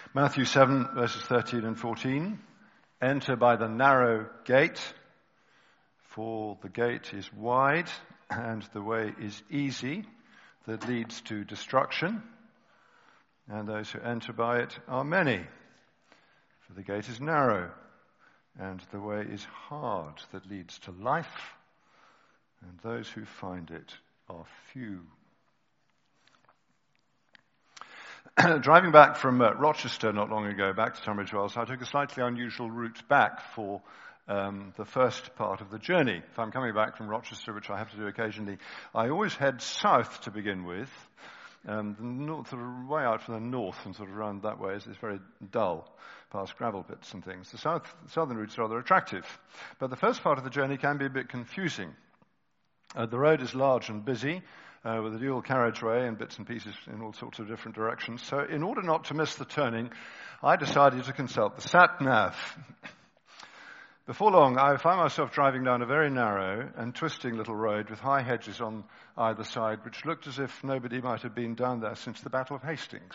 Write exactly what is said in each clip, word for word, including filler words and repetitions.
Matthew seven, verses thirteen and fourteen. Enter by the narrow gate, for the gate is wide and the way is easy that leads to destruction, and those who enter by it are many. For the gate is narrow and the way is hard that leads to life, and those who find it are few. Driving back from uh, Rochester not long ago, back to Tunbridge Wells, I took a slightly unusual route back for um, the first part of the journey. If I'm coming back from Rochester, which I have to do occasionally, I always head south to begin with. Um, the north, sort of way out from the north and sort of around that way is, is very dull, past gravel pits and things. The south, southern route's rather attractive. But the first part of the journey can be a bit confusing. Uh, the road is large and busy, uh, with a dual carriageway and bits and pieces in all sorts of different directions. So in order not to miss the turning, I decided to consult the sat-nav. Before long, I found myself driving down a very narrow and twisting little road with high hedges on either side, which looked as if nobody might have been down there since the Battle of Hastings.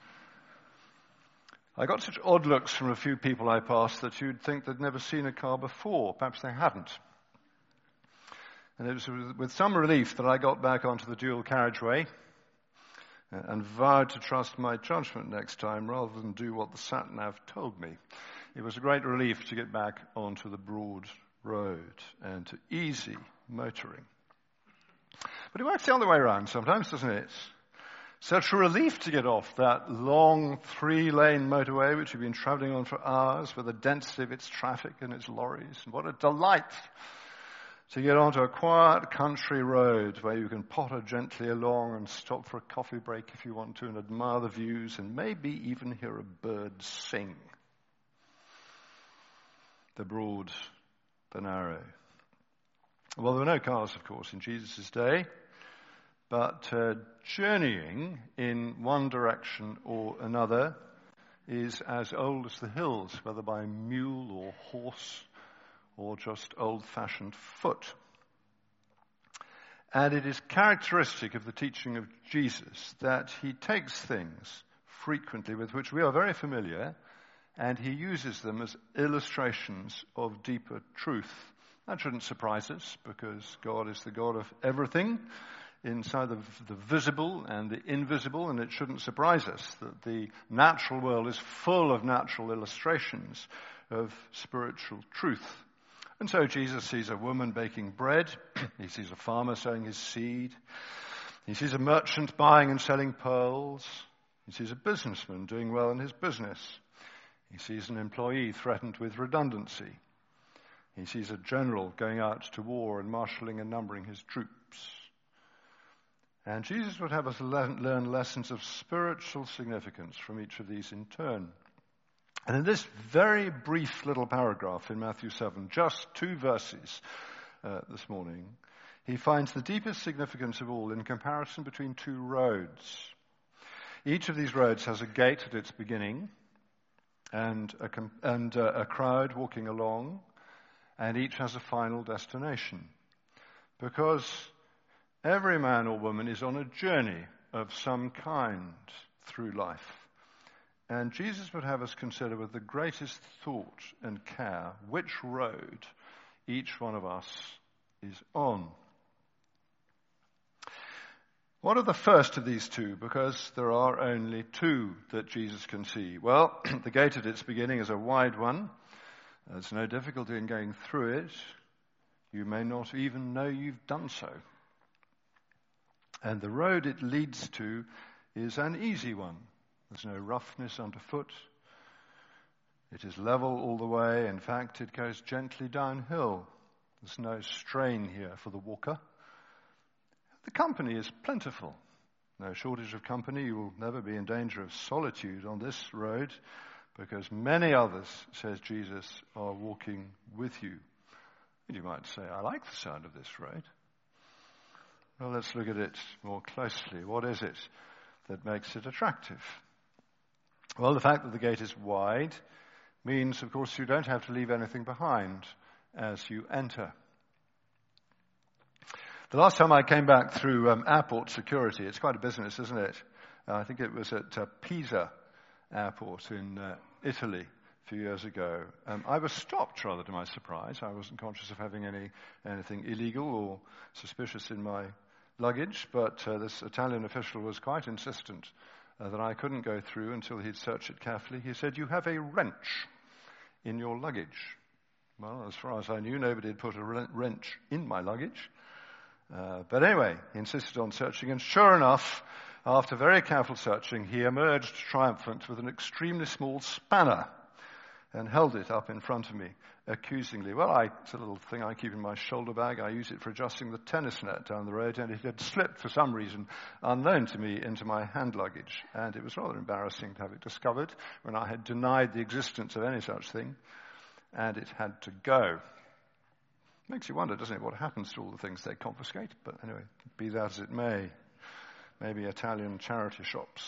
I got such odd looks from a few people I passed that you'd think they'd never seen a car before. Perhaps they hadn't. And it was with some relief that I got back onto the dual carriageway and vowed to trust my judgment next time rather than do what the sat-nav told me. It was a great relief to get back onto the broad road and to easy motoring. But it works the other way around sometimes, doesn't it? Such a relief to get off that long three-lane motorway which you've been travelling on for hours with the density of its traffic and its lorries. And what a delight to get onto a quiet country road where you can potter gently along and stop for a coffee break if you want to and admire the views and maybe even hear a bird sing. The broad, the narrow. Well, there were no cars, of course, in Jesus' day, but uh, journeying in one direction or another is as old as the hills, whether by mule or horse or just old-fashioned foot. And it is characteristic of the teaching of Jesus that he takes things frequently with which we are very familiar, and he uses them as illustrations of deeper truth. That shouldn't surprise us, because God is the God of everything, inside of the visible and the invisible, and it shouldn't surprise us that the natural world is full of natural illustrations of spiritual truth. And so Jesus sees a woman baking bread, he sees a farmer sowing his seed, he sees a merchant buying and selling pearls, he sees a businessman doing well in his business, he sees an employee threatened with redundancy, he sees a general going out to war and marshalling and numbering his troops. And Jesus would have us learn lessons of spiritual significance from each of these in turn. And in this very brief little paragraph in Matthew seven, just two verses uh, this morning, he finds the deepest significance of all in comparison between two roads. Each of these roads has a gate at its beginning and a, and uh, a crowd walking along, and each has a final destination. Because every man or woman is on a journey of some kind through life. And Jesus would have us consider with the greatest thought and care which road each one of us is on. What are the first of these two? Because there are only two that Jesus can see. Well, the gate at its beginning is a wide one. There's no difficulty in going through it. You may not even know you've done so. And the road it leads to is an easy one. There's no roughness underfoot. It is level all the way. In fact, it goes gently downhill. There's no strain here for the walker. The company is plentiful. No shortage of company. You will never be in danger of solitude on this road, because many others, says Jesus, are walking with you. And you might say, I like the sound of this road. Well, let's look at it more closely. What is it that makes it attractive? Well, the fact that the gate is wide means, of course, you don't have to leave anything behind as you enter. The last time I came back through um, airport security, it's quite a business, isn't it? Uh, I think it was at uh, Pisa airport in uh, Italy a few years ago. Um, I was stopped, rather to my surprise. I wasn't conscious of having any anything illegal or suspicious in my luggage, but uh, this Italian official was quite insistent uh, that I couldn't go through until he'd searched it carefully. He said, "You have a wrench in your luggage." Well, as far as I knew, nobody had put a wrench in my luggage. Uh, but anyway, he insisted on searching, and sure enough, after very careful searching, he emerged triumphant with an extremely small spanner and held it up in front of me accusingly. Well, I, it's a little thing I keep in my shoulder bag. I use it for adjusting the tennis net down the road, and it had slipped for some reason, unknown to me, into my hand luggage. And it was rather embarrassing to have it discovered when I had denied the existence of any such thing, and it had to go. Makes you wonder, doesn't it, what happens to all the things they confiscate? But anyway, be that as it may, maybe Italian charity shops.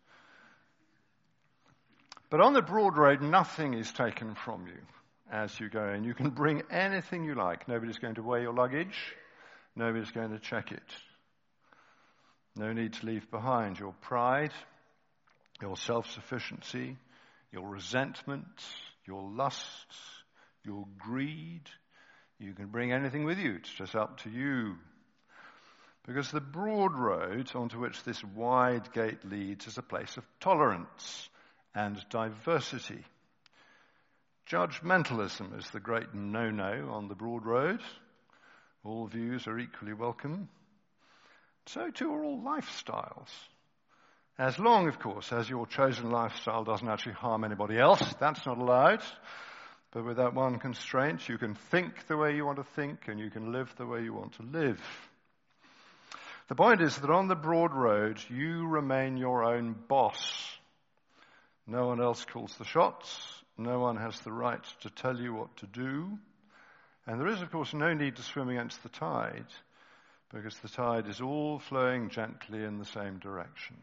But on the broad road, nothing is taken from you as you go in. You can bring anything you like. Nobody's going to weigh your luggage. Nobody's going to check it. No need to leave behind your pride, your self-sufficiency, your resentments, your lusts, your greed. You can bring anything with you. It's just up to you. Because the broad road onto which this wide gate leads is a place of tolerance and diversity. Judgmentalism is the great no-no on the broad road. All views are equally welcome. So too are all lifestyles. As long, of course, as your chosen lifestyle doesn't actually harm anybody else, that's not allowed. But with that one constraint, you can think the way you want to think and you can live the way you want to live. The point is that on the broad road, you remain your own boss. No one else calls the shots. No one has the right to tell you what to do. And there is, of course, no need to swim against the tide, because the tide is all flowing gently in the same direction.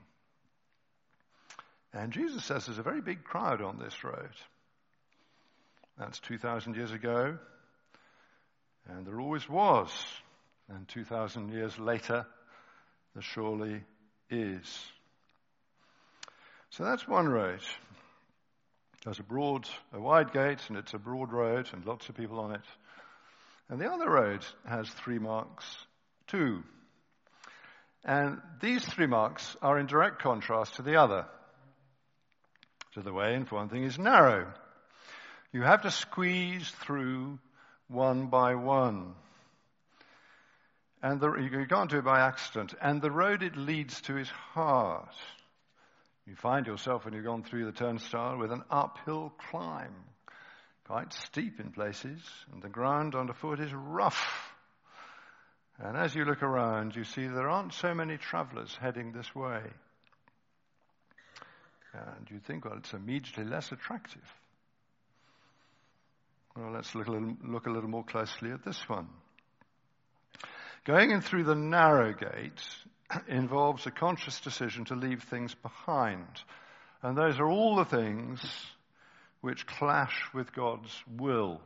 And Jesus says there's a very big crowd on this road. That's two thousand years ago, and there always was. And two thousand years later, there surely is. So that's one road. There's a broad, a wide gate, and it's a broad road, and lots of people on it. And the other road has three marks too. And these three marks are in direct contrast to the other. So the way in, for one thing, is narrow. You have to squeeze through one by one. And the, you can't do it by accident. And the road it leads to is hard. You find yourself, when you've gone through the turnstile, with an uphill climb. Quite steep in places, and the ground underfoot is rough. And as you look around, you see there aren't so many travelers heading this way. And you think, well, it's immediately less attractive. Well, let's look a little, look a little more closely at this one. Going in through the narrow gate involves a conscious decision to leave things behind. And those are all the things which clash with God's will.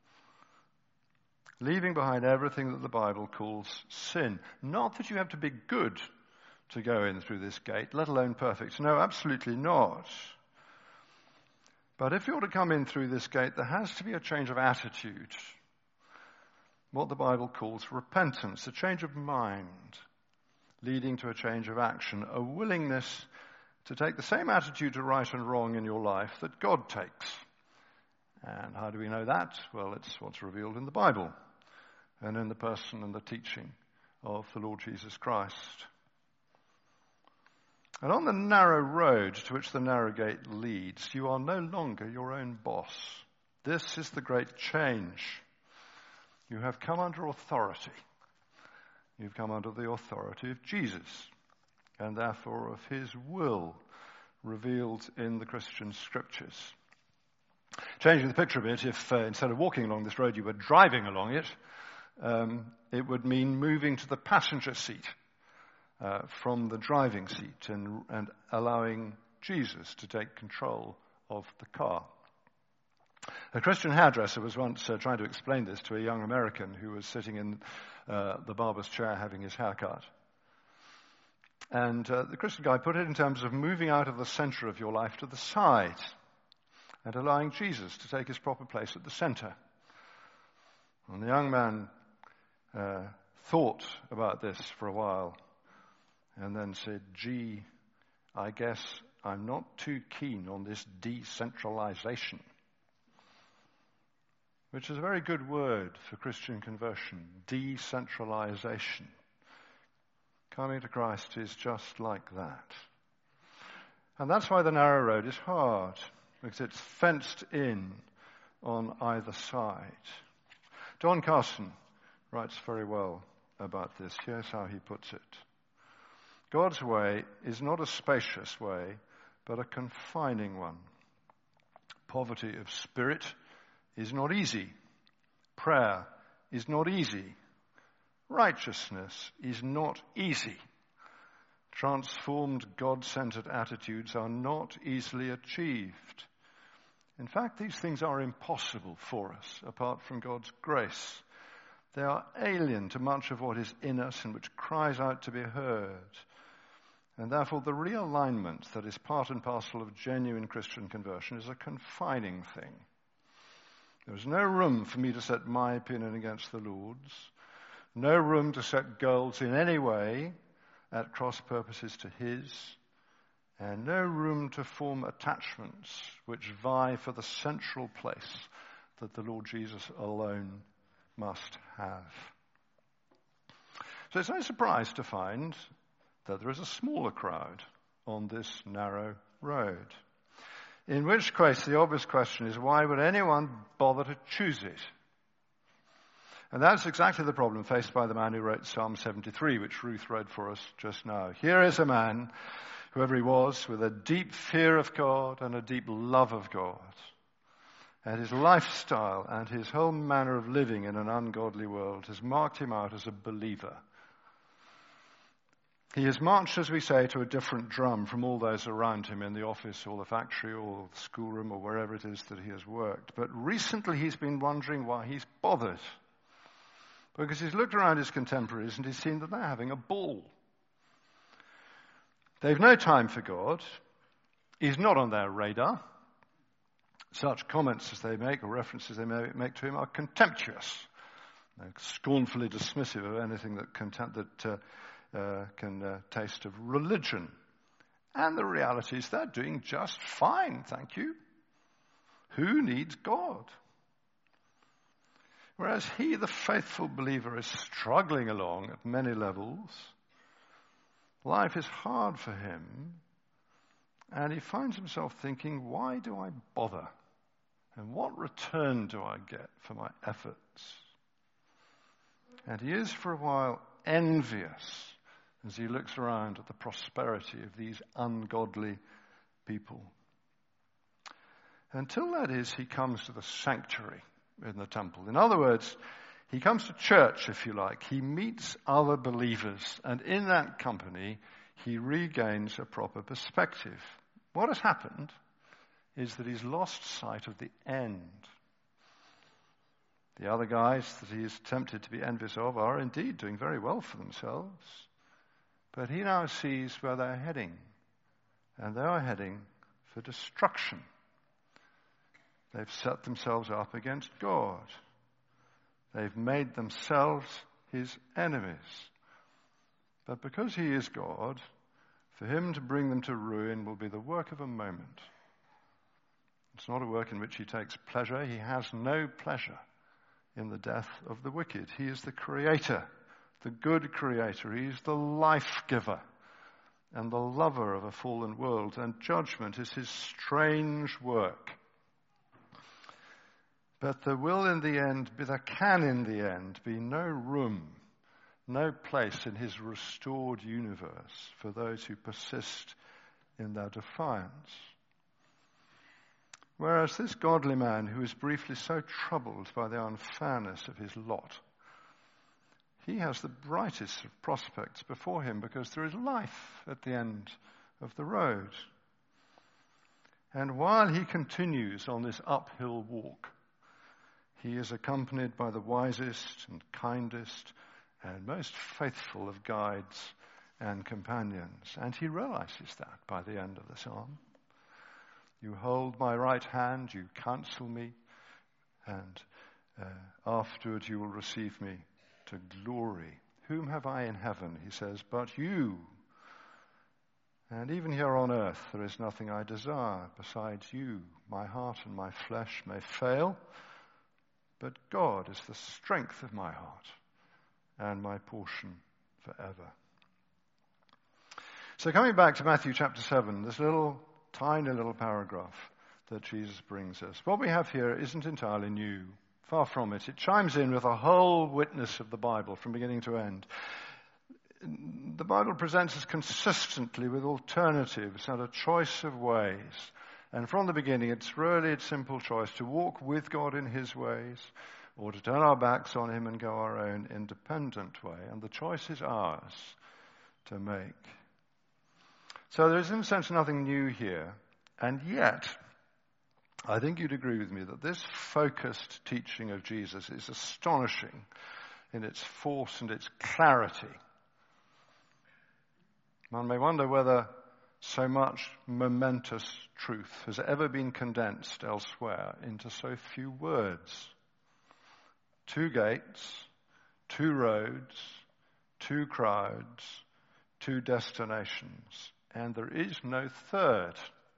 Leaving behind everything that the Bible calls sin. Not that you have to be good to go in through this gate, let alone perfect. No, absolutely not. But if you're to come in through this gate, there has to be a change of attitude. What the Bible calls repentance, a change of mind, leading to a change of action, a willingness to take the same attitude to right and wrong in your life that God takes. And how do we know that? Well, it's what's revealed in the Bible and in the person and the teaching of the Lord Jesus Christ. And on the narrow road to which the narrow gate leads, you are no longer your own boss. This is the great change. You have come under authority. You've come under the authority of Jesus, and therefore of his will revealed in the Christian scriptures. Changing the picture a bit, if uh, instead of walking along this road you were driving along it, um, it would mean moving to the passenger seat uh, from the driving seat and, and allowing Jesus to take control of the car. A Christian hairdresser was once uh, trying to explain this to a young American who was sitting in uh, the barber's chair having his hair cut. And uh, the Christian guy put it in terms of moving out of the center of your life to the side and allowing Jesus to take his proper place at the center. And the young man uh, thought about this for a while and then said, gee, I guess I'm not too keen on this decentralization, which is a very good word for Christian conversion, decentralization. Coming to Christ is just like that. And that's why the narrow road is hard, because it's fenced in on either side. Don Carson writes very well about this. Here's how he puts it. God's way is not a spacious way, but a confining one. Poverty of spirit is not easy. Prayer is not easy. Righteousness is not easy. Transformed, God-centered attitudes are not easily achieved. In fact, these things are impossible for us apart from God's grace. They are alien to much of what is in us and which cries out to be heard. And therefore, the realignment that is part and parcel of genuine Christian conversion is a confining thing. There is no room for me to set my opinion against the Lord's. No room to set goals in any way at cross purposes to his, and no room to form attachments which vie for the central place that the Lord Jesus alone must have. So it's no surprise to find that there is a smaller crowd on this narrow road. In which case the obvious question is, why would anyone bother to choose it? And that's exactly the problem faced by the man who wrote Psalm seventy-three, which Ruth read for us just now. Here is a man, whoever he was, with a deep fear of God and a deep love of God. And his lifestyle and his whole manner of living in an ungodly world has marked him out as a believer. He has marched, as we say, to a different drum from all those around him in the office or the factory or the schoolroom or wherever it is that he has worked. But recently he's been wondering why he's bothered. Because he's looked around his contemporaries and he's seen that they're having a ball. They've no time for God. He's not on their radar. Such comments as they make or references they may make to him are contemptuous. They're scornfully dismissive of anything that, content, that uh, uh, can uh, taste of religion. And the reality is they're doing just fine, thank you. Who needs God? Whereas he, the faithful believer, is struggling along at many levels. Life is hard for him. And he finds himself thinking, why do I bother? And what return do I get for my efforts? And he is for a while envious as he looks around at the prosperity of these ungodly people. Until that is, he comes to the sanctuary in the temple. In other words, he comes to church, if you like. He meets other believers, and in that company, he regains a proper perspective. What has happened is that he's lost sight of the end. The other guys that he is tempted to be envious of are indeed doing very well for themselves, but he now sees where they're heading, and they are heading for destruction. They've set themselves up against God. They've made themselves his enemies. But because he is God, for him to bring them to ruin will be the work of a moment. It's not a work in which he takes pleasure. He has no pleasure in the death of the wicked. He is the creator, the good creator. He is the life giver and the lover of a fallen world. And judgment is his strange work. But there will in the end, be, there can in the end be no room, no place in his restored universe for those who persist in their defiance. Whereas this godly man who is briefly so troubled by the unfairness of his lot, he has the brightest of prospects before him because there is life at the end of the road. And while he continues on this uphill walk, he is accompanied by the wisest and kindest and most faithful of guides and companions. And he realizes that by the end of the psalm. You hold my right hand, you counsel me, and uh, afterward you will receive me to glory. Whom have I in heaven, he says, but you? And even here on earth there is nothing I desire besides you. My heart and my flesh may fail, but God is the strength of my heart and my portion forever. So coming back to Matthew chapter seven, this little, tiny little paragraph that Jesus brings us. What we have here isn't entirely new. Far from it. It chimes in with the whole witness of the Bible from beginning to end. The Bible presents us consistently with alternatives and a choice of ways. And from the beginning, it's really a simple choice to walk with God in his ways or to turn our backs on him and go our own independent way. And the choice is ours to make. So there is, in a sense, nothing new here. And yet, I think you'd agree with me that this focused teaching of Jesus is astonishing in its force and its clarity. One may wonder whether so much momentous truth has ever been condensed elsewhere into so few words. Two gates, two roads, two crowds, two destinations, and there is no third.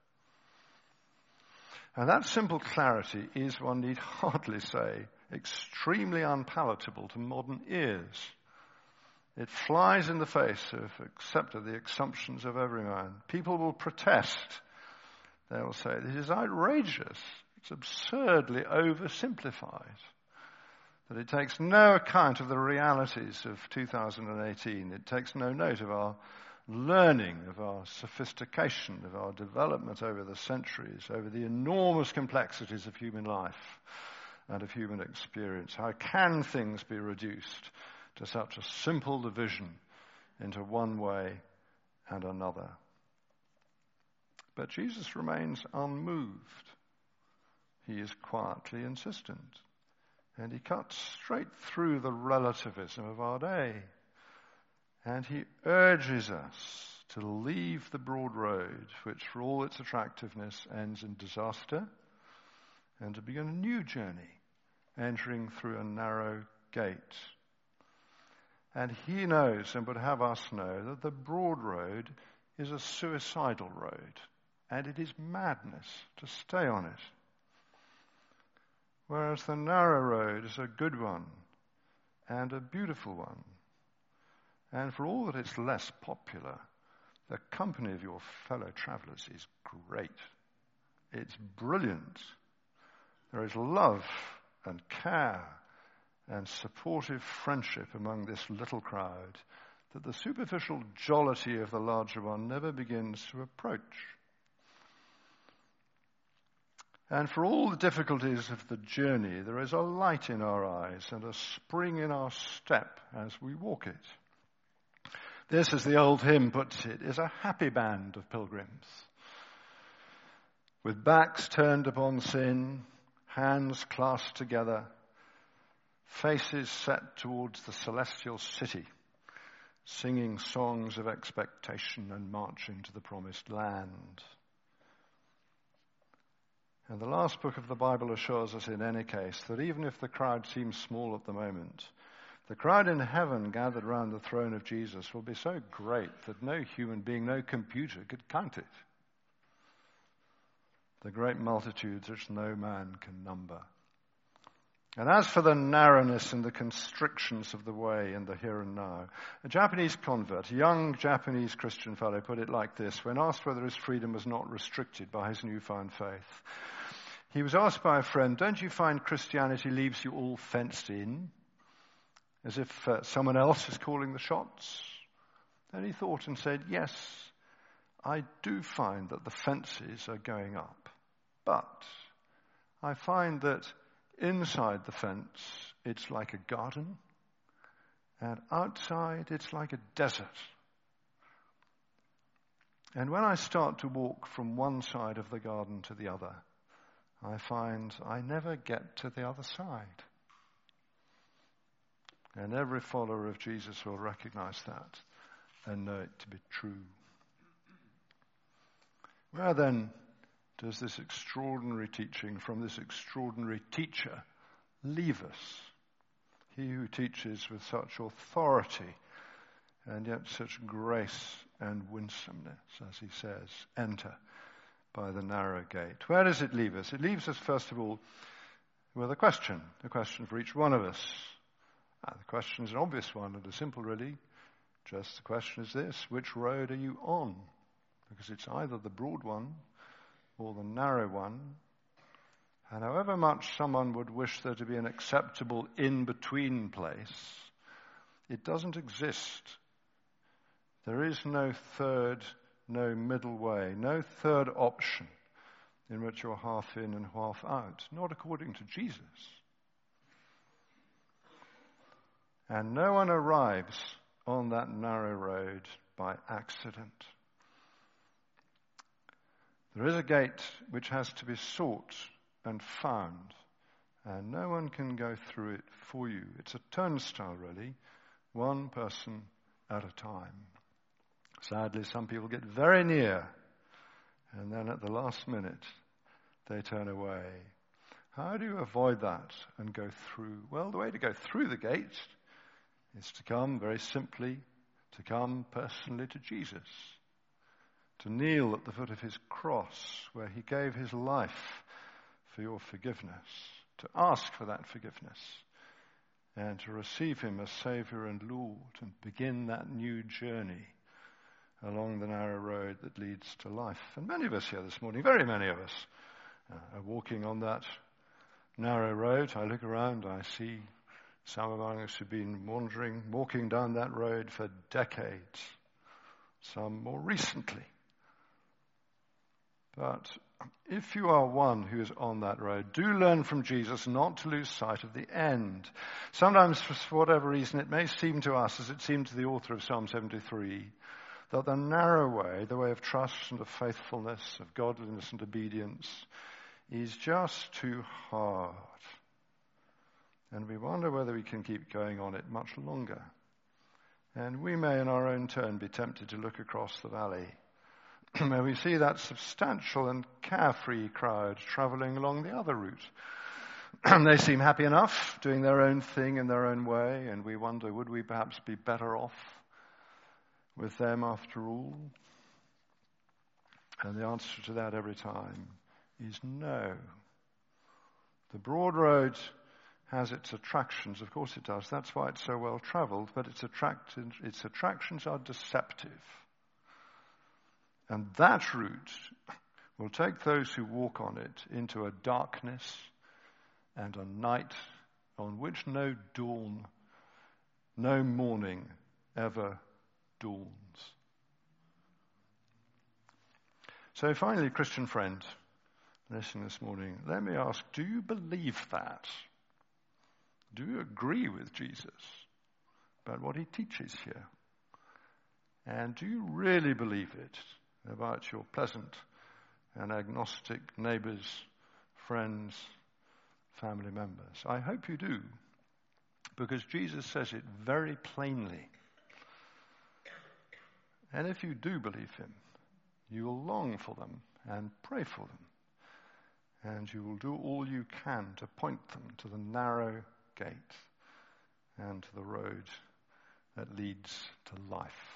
And that simple clarity is, one need hardly say, extremely unpalatable to modern ears. It flies in the face of except of the assumptions of every man. People will protest. They will say, this is outrageous. It's absurdly oversimplified. That it takes no account of the realities of two thousand eighteen. It takes no note of our learning, of our sophistication, of our development over the centuries, over the enormous complexities of human life and of human experience. How can things be reduced to such a simple division into one way and another? But Jesus remains unmoved. He is quietly insistent. And he cuts straight through the relativism of our day. And he urges us to leave the broad road, which for all its attractiveness ends in disaster, and to begin a new journey, entering through a narrow gate. And he knows and would have us know that the broad road is a suicidal road, and it is madness to stay on it. Whereas the narrow road is a good one and a beautiful one. And for all that it's less popular, the company of your fellow travelers is great. It's brilliant. There is love and care and supportive friendship among this little crowd that the superficial jollity of the larger one never begins to approach. And for all the difficulties of the journey, there is a light in our eyes and a spring in our step as we walk it. This, as the old hymn puts it, is a happy band of pilgrims, with backs turned upon sin, hands clasped together, faces set towards the celestial city, singing songs of expectation and marching to the promised land. And the last book of the Bible assures us in any case that even if the crowd seems small at the moment, the crowd in heaven gathered round the throne of Jesus will be so great that no human being, no computer could count it. The great multitudes which no man can number. And as for the narrowness and the constrictions of the way in the here and now, a Japanese convert, a young Japanese Christian fellow, put it like this when asked whether his freedom was not restricted by his newfound faith. He was asked by a friend, don't you find Christianity leaves you all fenced in? As if uh, someone else is calling the shots. And he thought and said, yes, I do find that the fences are going up. But I find that inside the fence, it's like a garden. And outside, it's like a desert. And when I start to walk from one side of the garden to the other, I find I never get to the other side. And every follower of Jesus will recognize that and know it to be true. Where then does this extraordinary teaching from this extraordinary teacher leave us? He who teaches with such authority and yet such grace and winsomeness, as he says, enter by the narrow gate. Where does it leave us? It leaves us, first of all, with a question, a question for each one of us. And the question is an obvious one and a simple, really. Just the question is this: which road are you on? Because it's either the broad one or the narrow one. And however much someone would wish there to be an acceptable in-between place, it doesn't exist. There is no third, no middle way, no third option in which you're half in and half out, not according to Jesus. And no one arrives on that narrow road by accident. There is a gate which has to be sought and found, and no one can go through it for you. It's a turnstile, really, one person at a time. Sadly, some people get very near, and then at the last minute, they turn away. How do you avoid that and go through? Well, the way to go through the gate is to come, very simply, to come personally to Jesus, to kneel at the foot of his cross, where he gave his life for your forgiveness, to ask for that forgiveness, and to receive him as Saviour and Lord, and begin that new journey along the narrow road that leads to life. And many of us here this morning, very many of us, uh, are walking on that narrow road. I look around, I see some among us who've been wandering, walking down that road for decades, some more recently. But if you are one who is on that road, do learn from Jesus not to lose sight of the end. Sometimes, for whatever reason, it may seem to us, as it seemed to the author of Psalm seventy-three, that the narrow way, the way of trust and of faithfulness, of godliness and obedience, is just too hard. And we wonder whether we can keep going on it much longer. And we may, in our own turn, be tempted to look across the valley, where we see that substantial and carefree crowd travelling along the other route. They seem happy enough, doing their own thing in their own way, and we wonder, would we perhaps be better off with them after all? And the answer to that every time is no. The broad road has its attractions, of course it does. That's why it's so well travelled, but its, attract- its attractions are deceptive. And that route will take those who walk on it into a darkness and a night on which no dawn, no morning ever dawns. So finally, Christian friend, listening this morning, let me ask, do you believe that? Do you agree with Jesus about what he teaches here? And do you really believe it about your pleasant and agnostic neighbours, friends, family members? I hope you do, because Jesus says it very plainly. And if you do believe him, you will long for them and pray for them. And you will do all you can to point them to the narrow gate and to the road that leads to life.